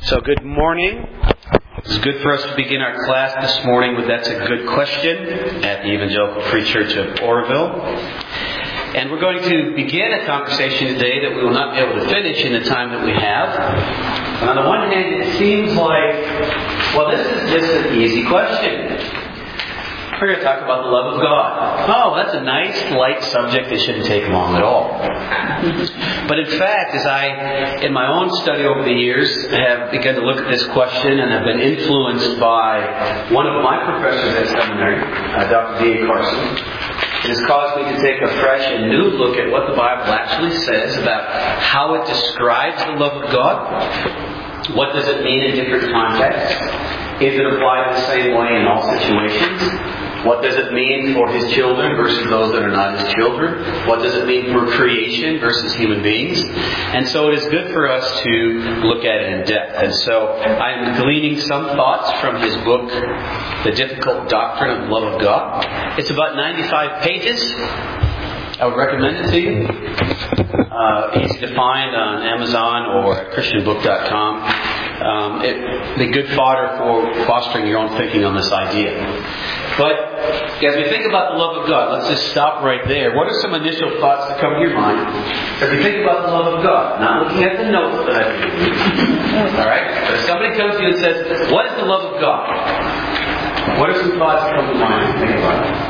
So good morning. It's good for us to begin our class this morning with That's a Good Question at the Evangelical Free Church of Oroville. And we're going to begin a conversation today that we will not be able to finish in the time that we have. And on the one hand, it seems like, well, this is just an easy question. We're going to talk about the love of God. Oh, that's a nice, light subject that shouldn't take long at all. But in fact, as I, in my own study over the years, have begun to look at this question and have been influenced by one of my professors at seminary, Dr. D.A. Carson, it has caused me to take a fresh and new look at what the Bible actually says about how it describes the love of God. What does it mean in different contexts? Is it applied the same way in all situations? What does it mean for His children versus those that are not His children? What does it mean for creation versus human beings? And so it is good for us to look at it in depth. And so I am gleaning some thoughts from his book, The Difficult Doctrine of the Love of God. It's about 95 pages. I would recommend it to you. Easy to find on Amazon or at ChristianBook.com. It'd be good fodder for fostering your own thinking on this idea. But as we think about the love of God, let's just stop right there. What are some initial thoughts that come to your mind as we think about the love of God? Not looking at the notes that I've given you. Alright? But if somebody comes to you and says, what is the love of God? What are some thoughts that come to mind when you think about it?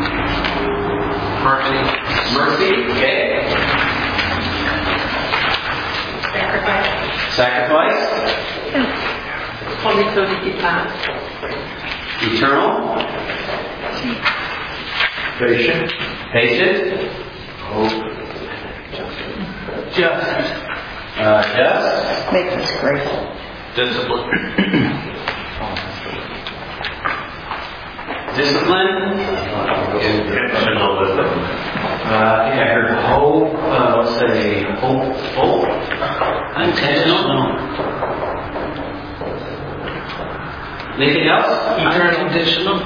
Mercy, okay. Sacrifice. Eternal. Patient. Hope. Just. Makes us grateful. Discipline. Intentionalism. I heard hope. Let's say hopeful. Intentional. Anything else? Unconditional.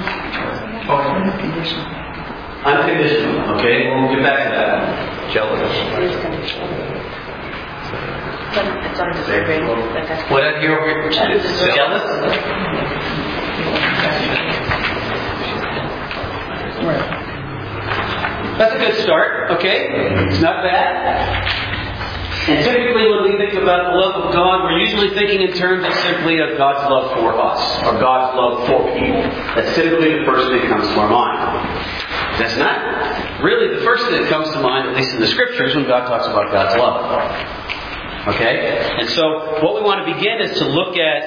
Unconditional. Okay, we'll get back to that. Jealous. What did I hear over here? Jealous? That's a good start, okay? It's not bad. And typically when we think about the love of God, we're usually thinking in terms of simply of God's love for us, or God's love for people. That's typically the first thing that comes to our mind. That's not really the first thing that comes to mind, at least in the Scriptures, when God talks about God's love. Okay? And so what we want to begin is to look at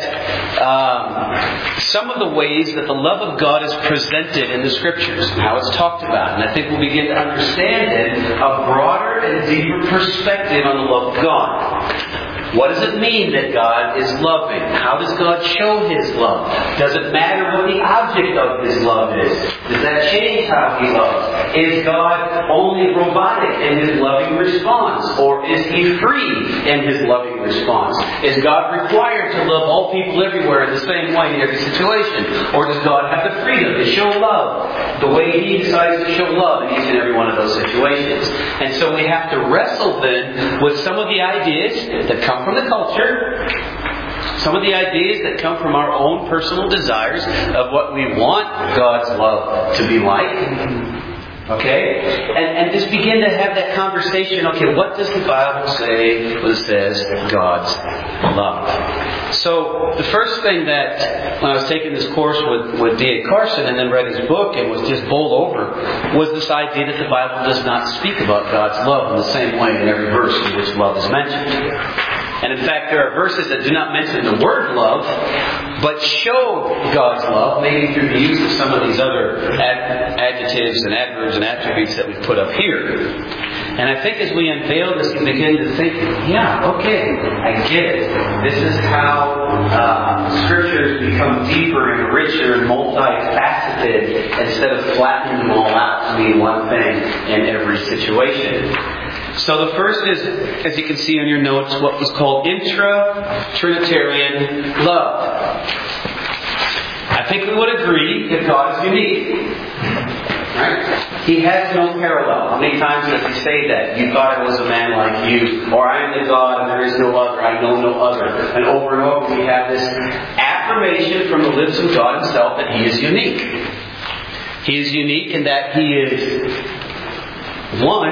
some of the ways that the love of God is presented in the Scriptures and how it's talked about. And I think we'll begin to understand it a broader and deeper perspective on the love of God. What does it mean that God is loving? How does God show His love? Does it matter what the object of His love is? Does that change how He loves? Is God only robotic in His loving response? Or is He free in His loving response? Is God required to love all people everywhere in the same way in every situation? Or does God have the freedom to show love the way He decides to show love in each and every one of those situations? And so we have to wrestle then with some of the ideas that come from the culture, some of the ideas that come from our own personal desires of what we want God's love to be like. Okay? And just begin to have that conversation. Okay, what does the Bible say when it says God's love? So, the first thing that, when I was taking this course with D.A. Carson and then read his book and was just bowled over, was this idea that the Bible does not speak about God's love in the same way in every verse in which love is mentioned. And in fact, there are verses that do not mention the word love, but show God's love, maybe through the use of some of these other adjectives and adverbs and attributes that we've put up here. And I think as we unveil this and begin to think, yeah, okay, I get it. This is how Scriptures become deeper and richer and multifaceted instead of flattening them all out to mean one thing in every situation. So the first is, as you can see on your notes, what was called intra-Trinitarian love. I think we would agree that God is unique. Right? He has no parallel. How many times does he say that? You thought I was a man like you, or I am the God and there is no other, I know no other. And over we have this affirmation from the lips of God Himself that He is unique. He is unique in that He is one,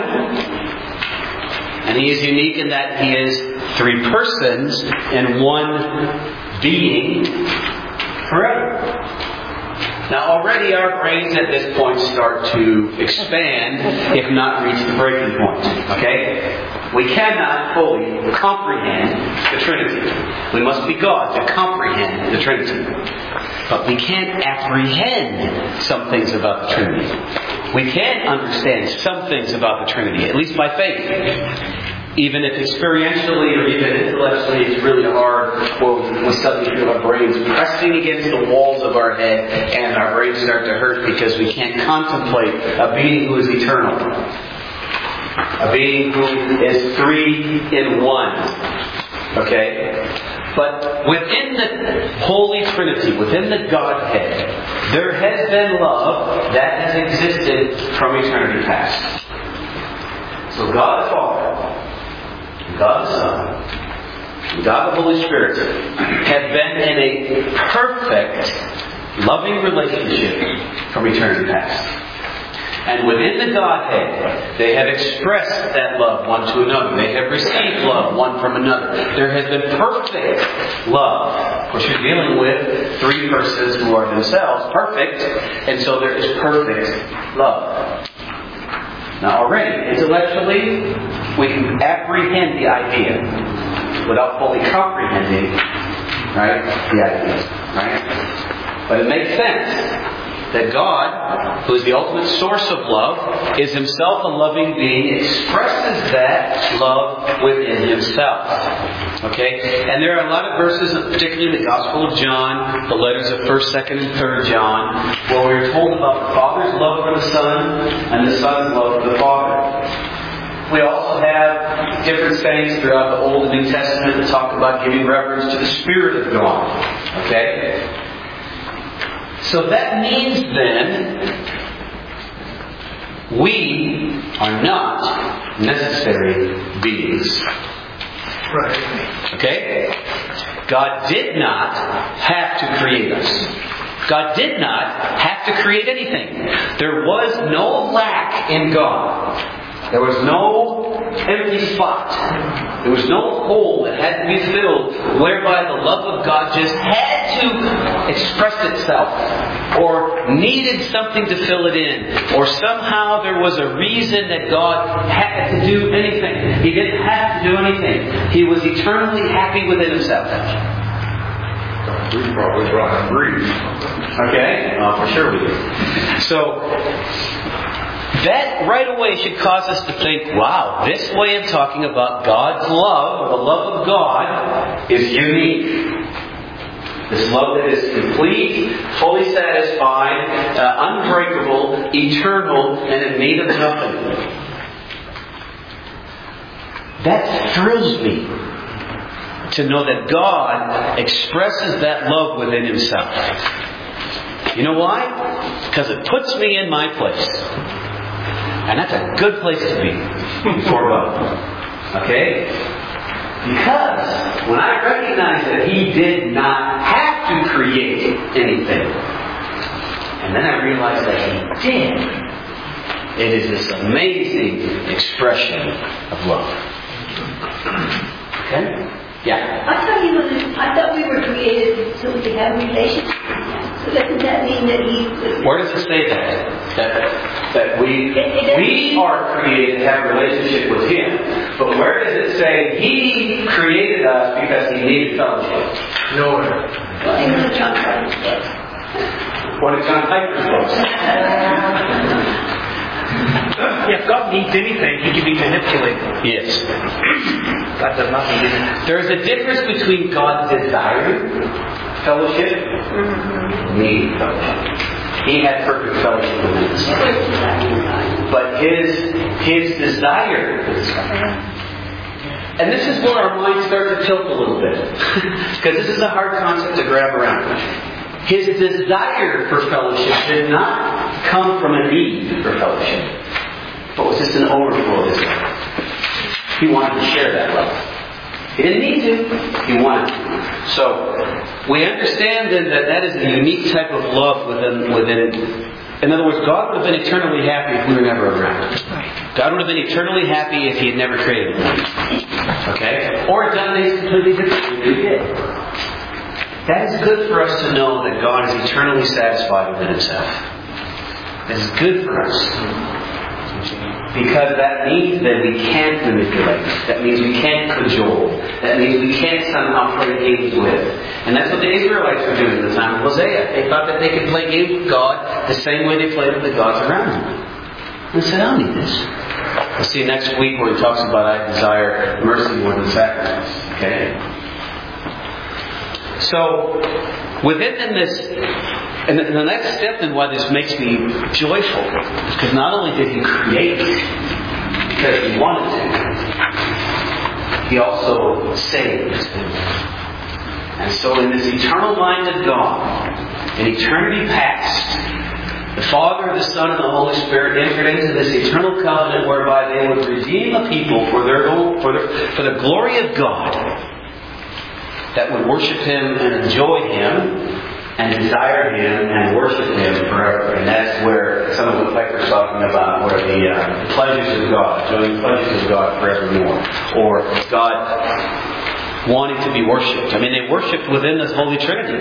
and He is unique in that He is three persons in one being forever. Now already our brains at this point start to expand, if not reach the breaking point. Okay? We cannot fully comprehend the Trinity. We must be God to comprehend the Trinity. But we can't apprehend some things about the Trinity. We can understand some things about the Trinity, at least by faith. Even if experientially or even intellectually it's really hard, well, we suddenly feel our brains pressing against the walls of our head and our brains start to hurt because we can't contemplate a being who is eternal. A being who is three in one. Okay? But within the Holy Trinity, within the Godhead, there has been love that has existed from eternity past. So God the Father, God the Son, and God the Holy Spirit have been in a perfect, loving relationship from eternity past. And within the Godhead, they have expressed that love one to another. They have received love one from another. There has been perfect love. Of course, you're dealing with three persons who are themselves perfect, and so there is perfect love. Now already, intellectually, we can apprehend the idea without fully comprehending, right, the idea. Right? But it makes sense that God, who is the ultimate source of love, is Himself a loving being, expresses that love within Himself. Okay? And there are a lot of verses, particularly in the Gospel of John, the letters of 1st, 2nd, and 3rd John, where we are told about the Father's love for the Son and the Son's love for the Father. We also have different sayings throughout the Old and New Testament that talk about giving reverence to the Spirit of God. Okay? So that means then, we are not necessary beings. Right. Okay? God did not have to create us. God did not have to create anything. There was no lack in God. There was no empty spot. There was no hole that had to be filled whereby the love of God just had to express itself or needed something to fill it in, or somehow there was a reason that God had to do anything. He didn't have to do anything. He was eternally happy within Himself. We probably brought Him breathe. Okay? For sure we do. So that right away should cause us to think, wow, this way of talking about God's love, or the love of God, is unique. This love that is complete, fully satisfied, unbreakable, eternal, and in need of nothing. That thrills me to know that God expresses that love within Himself. You know why? Because it puts me in my place. And that's a good place to be before God. Okay? Because when I recognize that He did not have to create anything, and then I realize that He did, it is this amazing expression of love. Okay? Yeah. I thought we were created so we could have a relationship. So doesn't that mean that He... Where does it say that we are created to have a relationship with Him? But where does it say He created us because He needed fellowship? Nowhere. Well, in the John Piper's book. What is John Piper's book? If God needs anything, He can be manipulated. Yes. God does nothing need it. There is a difference between God desiring fellowship and needing fellowship. He had perfect fellowship with us. But His desire, and this is where our minds start to tilt a little bit. Because this is a hard concept to grab around. His desire for fellowship did not come from a need for fellowship, but was just an overflow of His love. He wanted to share that love. He didn't need to. He wanted to. So, we understand then that is a unique type of love within. In other words, God would have been eternally happy if we were never around. God would have been eternally happy if He had never created us. Okay? Or done things completely differently than He did. That is good for us to know that God is eternally satisfied within Himself. That is good for us. Because that means that we can't manipulate. That means we can't cajole. That means we can't somehow play games with. And that's what the Israelites were doing at the time of Hosea. They thought that they could play games with God the same way they played with the gods around them. And they said, I don't need this. We'll see next week where he talks about I desire mercy more than sacrifice. Okay? So, within this, and the next step in why this makes me joyful is because not only did He create because He wanted to, He also saved. And so in this eternal mind of God, in eternity past, the Father, the Son, and the Holy Spirit entered into this eternal covenant whereby they would redeem a people for the glory of God that would worship Him and enjoy Him and desire Him and worship Him forever. And that's where some of what Piper's talking about, where the pleasures of God, enjoying the pleasures of God forevermore, or God wanting to be worshipped. I mean, they worshipped within this Holy Trinity.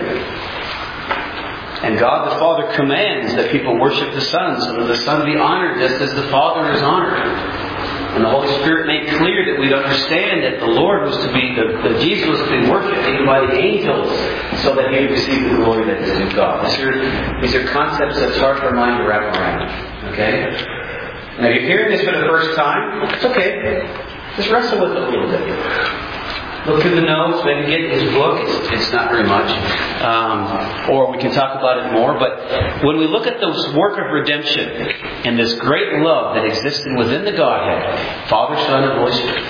And God the Father commands that people worship the Son, so that the Son be honored just as the Father is honored. And the Holy Spirit made clear that we'd understand that the Lord was to be, that Jesus was to be worshipped even by the angels, so that He would receive the glory that is due God. These are concepts that's hard for our mind to wrap around. Okay? Now, if you're hearing this for the first time, it's okay. Just wrestle with it a little bit. Look through the notes, maybe get His book. It's not very much. Or we can talk about it more. But when we look at this work of redemption and this great love that existed within the Godhead, Father, Son, and Holy Spirit,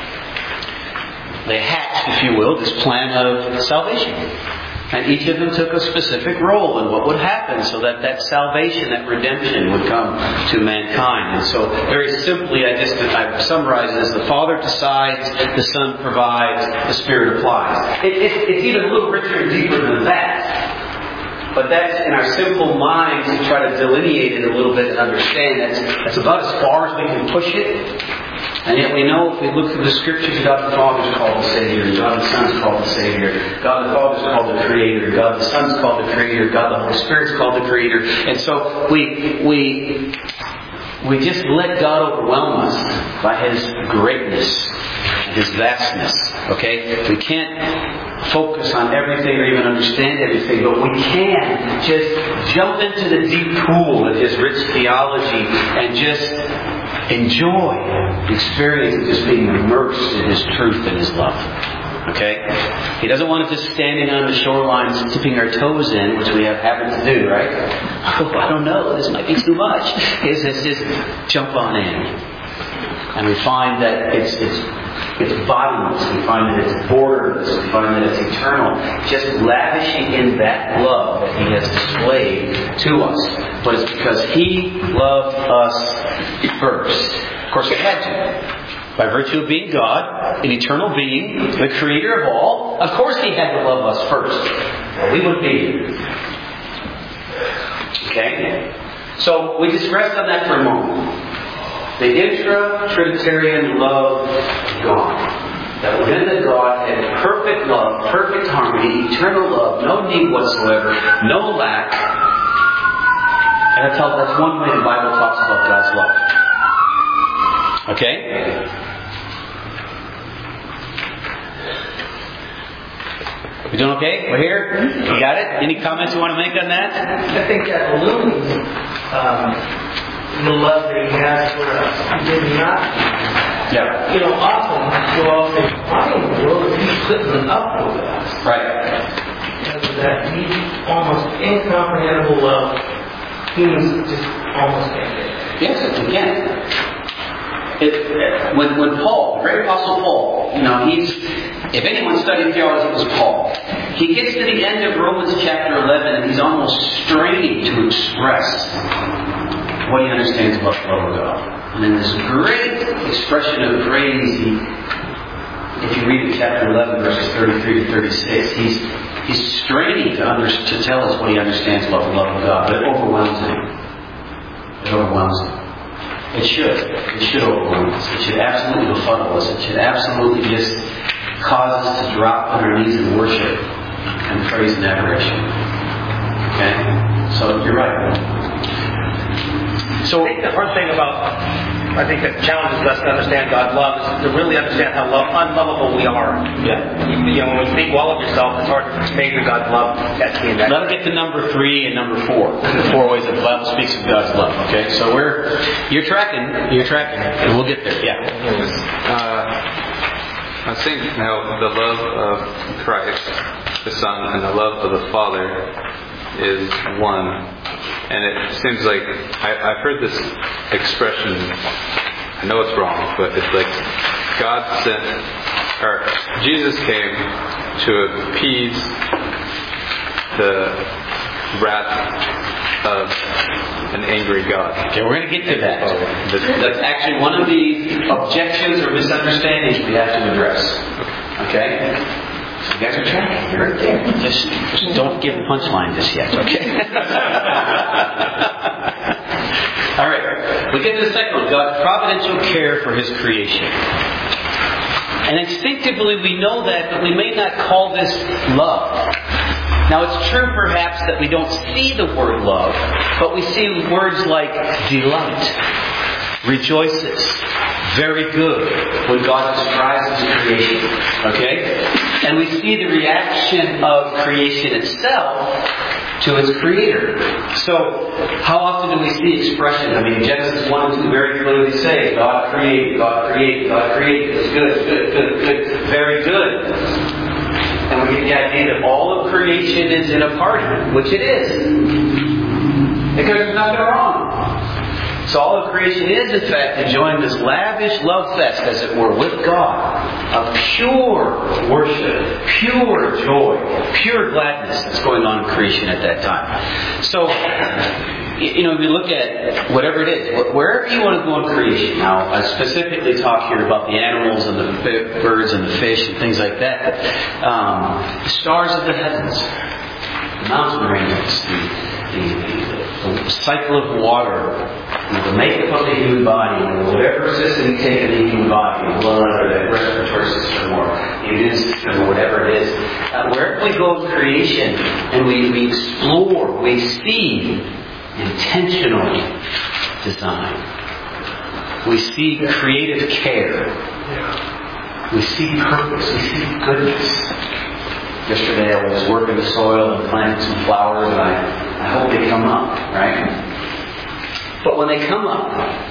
they hatched, if you will, this plan of salvation. And each of them took a specific role in what would happen so that that salvation, that redemption would come to mankind. And so, very simply, I summarize it as the Father decides, the Son provides, the Spirit applies. It's even a little richer and deeper than that. But that's in our simple minds to try to delineate it a little bit and understand that's about as far as we can push it. And yet we know if we look through the Scriptures, God the Father is called the Savior, God the Son is called the Savior, God the Father is called the Creator, God the Son is called the Creator, God the Holy Spirit is called the Creator. And so we just let God overwhelm us by His greatness, His vastness. Okay? We can't focus on everything or even understand everything, but we can just jump into the deep pool of His rich theology and just enjoy the experience of just being immersed in His truth and His love. Okay? He doesn't want us just standing on the shorelines dipping our toes in, which we have habits to do, right? Oh, I don't know, this might be too much. It's just jump on in. And we find that it's bottomless. We find that it's borderless. We find that it's eternal. Just lavishing in that love that He has displayed to us. But it's because He loved us first. Of course, He had to. By virtue of being God, an eternal being, the Creator of all, of course He had to love us first. Or we wouldn't be here. Okay? So, we just rest on that for a moment. The intra-Trinitarian love of God. That within the Godhead, perfect love, perfect harmony, eternal love, no need whatsoever, no lack. And that's one way the Bible talks about God's love. Okay? We doing okay? We're here? You got it? Any comments you want to make on that? I think that illumines the love that He has for us. He did not. Yeah. Often we'll all say, why in the world is He putting up with us? Right. Because of that deep, almost incomprehensible love. He's just almost ended. Yes, again. When Paul, the great Apostle Paul, if anyone studied theology, it was Paul. He gets to the end of Romans chapter 11 and he's almost straining to express what he understands about the love of God. And in this great expression of praise, if you read in chapter 11, verses 33 to 36, he's straining to tell us what he understands about the love of God, but it overwhelms him. It overwhelms him. It should. It should overwhelm us. It should absolutely befuddle us. It should absolutely just cause us to drop on our knees in worship and praise and adoration. Okay? So you're right. So I think the hard thing I think that challenges us to understand God's love is to really understand how unlovable we are. yeah. When you think well of yourself, it's hard to measure God's love. That's the Let us get to number 3 and number 4. The 4 ways that the Bible speaks of God's love. Okay? So you're tracking, and we'll get there. Yeah. I think now the love of Christ, the Son, and the love of the Father is one. And it seems like I've heard this expression, I know it's wrong, but it's like Jesus came to appease the wrath of an angry God. Okay, we're going to get to that. That's actually one of the objections or misunderstandings we have to address. Okay? So you guys are tracking. You're right there. Just don't give the punchline just yet, okay? All right. We get to the second one. God's providential care for His creation. And instinctively we know that, but we may not call this love. Now it's true perhaps that we don't see the word love, but we see words like delight, rejoices, very good, when God describes His creation. Okay? And we see the reaction of creation itself to its Creator. So, how often do we see expressions? I mean, Genesis 1 and 2 very clearly say, God created, God created, God created. It's good, good, good, good, very good. And we get the idea that all of creation is in a party, which it is. Because there's nothing wrong. So all of creation is, in fact, enjoying this lavish love fest, as it were, with God, of pure worship, pure joy, pure gladness that's going on in creation at that time. So, we look at whatever it is, wherever you want to go in creation. Now, I specifically talk here about the animals and the birds and the fish and things like that. The stars of the heavens, the mountain ranges, the cycle of water, the makeup of the human body, whatever system you take in the human body, the blood or the respiratory system or the immune system or whatever it is, wherever we go in creation and we explore, we see intentional design. We see creative care. We see purpose. We see goodness. Yesterday I was working the soil and planting some flowers, and I hope they come up, right? But when they come up,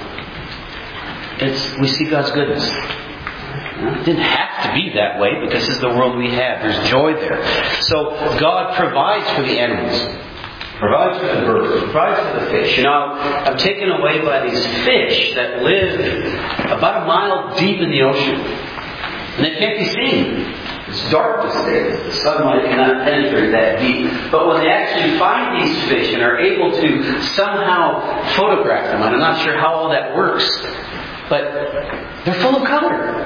we see God's goodness. It didn't have to be that way because this is the world we have. There's joy there. So God provides for the animals. Provides for the birds. Provides for the fish. I'm taken away by these fish that live about a mile deep in the ocean. And they can't be seen. It's darkness there. The sunlight cannot penetrate that deep. But when they actually find these fish and are able to somehow photograph them, and I'm not sure how all that works, but they're full of color.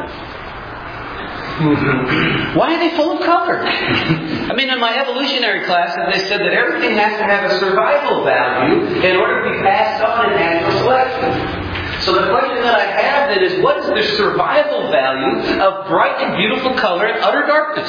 Why are they full of color? I mean, in my evolutionary classes, they said that everything has to have a survival value in order to be passed on in natural selection. So the question that I have then is, what is the survival value of bright and beautiful color in utter darkness?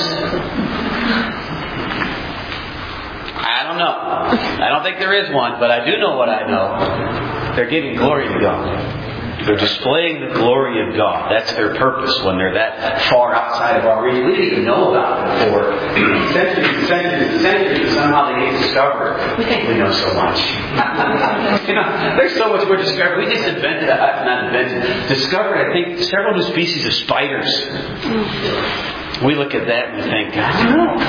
I don't know. I don't think there is one, but I do know what I know. They're giving glory to God. They're displaying the glory of God. That's their purpose when they're that far outside of our reach. We didn't even know about it for centuries and centuries and centuries, and somehow they get discovered. We think we know so much. There's so much we're discovering. We just discovered, I think, several new species of spiders. We look at that and we think, I don't know.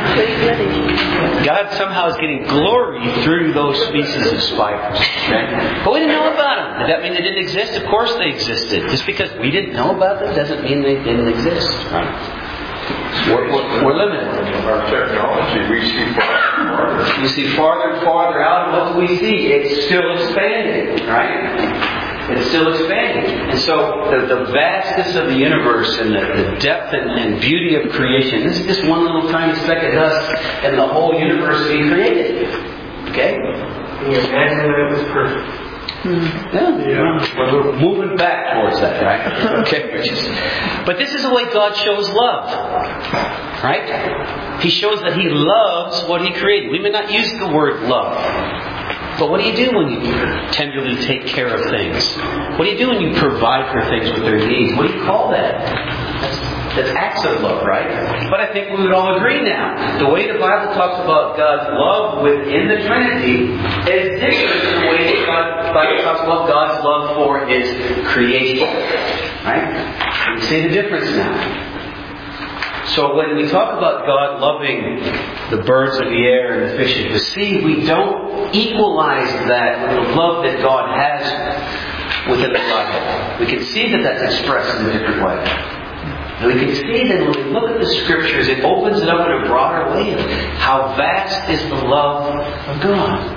God somehow is getting glory through those species of spiders. Okay? But we didn't know about them. Did that mean they didn't exist? Of course they existed. Just because we didn't know about them doesn't mean they didn't exist. Right? We're limited. Our technology, we see far universe. We see farther and farther out, and what do we see? It's still expanding, right? It's still expanding. And so the vastness of the universe and the depth and beauty of creation, this is just one little tiny speck of dust and the whole universe being created. Okay? Can you imagine that it was perfect? Yeah. We're moving back towards that, right? Okay. But this is the way God shows love. Right? He shows that He loves what He created. We may not use the word love. But what do you do when you tenderly take care of things? What do you do when you provide for things with their needs? What do you call that? That's acts of love, right? But I think we would all agree now. The way the Bible talks about God's love within the Trinity is different than the way the Bible talks about God's love for His creation. Right? You see the difference now. So when we talk about God loving the birds of the air and the fish of the sea, we don't equalize that with the love that God has within the Godhead. We can see that that's expressed in a different way. And we can see that when we look at the Scriptures, it opens it up in a broader way of how vast is the love of God.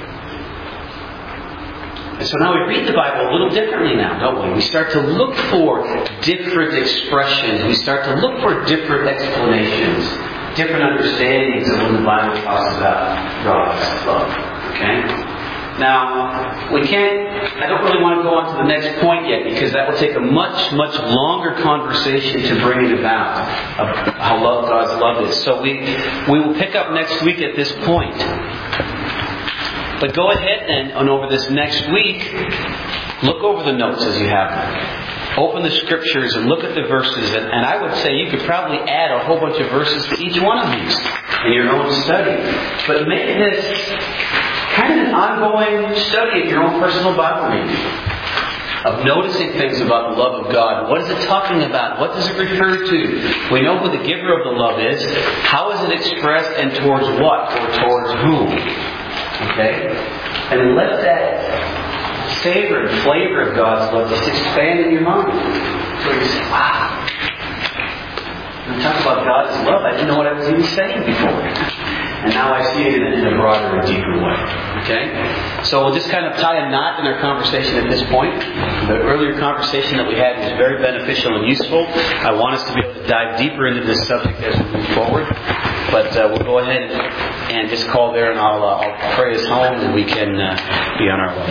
And so now we read the Bible a little differently now, don't we? We start to look for different expressions. We start to look for different explanations, different understandings of when the Bible talks about God's love. Okay? Now, I don't really want to go on to the next point yet, because that will take a much, much longer conversation to bring it about, of how God's love is. So we will pick up next week at this point. But go ahead then, and over this next week, look over the notes as you have them. Open the Scriptures and look at the verses. And I would say you could probably add a whole bunch of verses to each one of these in your own study. But make this kind of an ongoing study of your own personal Bible reading. Of noticing things about the love of God. What is it talking about? What does it refer to? We know who the giver of the love is. How is it expressed, and towards what? Or towards whom? Okay? And let that savor and flavor of God's love just expand in your mind. So you say, wow. When I talk about God's love, I didn't know what I was even saying before. And now I see it in a broader and deeper way. Okay? So we'll just kind of tie a knot in our conversation at this point. The earlier conversation that we had was very beneficial and useful. I want us to be able to dive deeper into this subject as we move forward. But we'll go ahead and just call there, and I'll pray us home, and we can be on our way.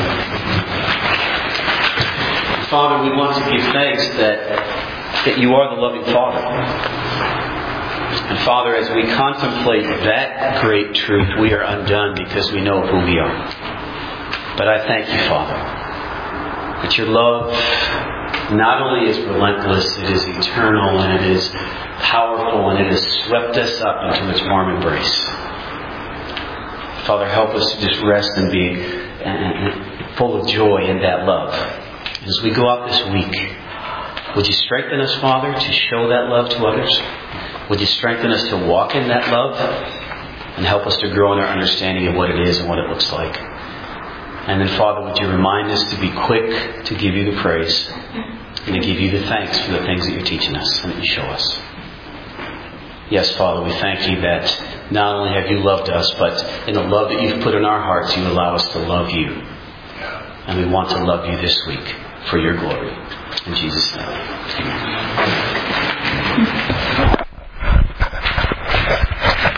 Father, we want to give thanks that You are the loving Father. And Father, as we contemplate that great truth, we are undone because we know who we are. But I thank You, Father, that Your love not only is relentless, it is eternal, and it is powerful, and it has swept us up into its warm embrace. Father, help us to just rest and be full of joy in that love. As we go out this week, would You strengthen us, Father, to show that love to others? Would You strengthen us to walk in that love? And help us to grow in our understanding of what it is and what it looks like. And then, Father, would You remind us to be quick to give You the praise and to give You the thanks for the things that You're teaching us and that You show us. Yes, Father, we thank You that not only have You loved us, but in the love that You've put in our hearts, You allow us to love You. And we want to love You this week for Your glory. In Jesus' name. Amen.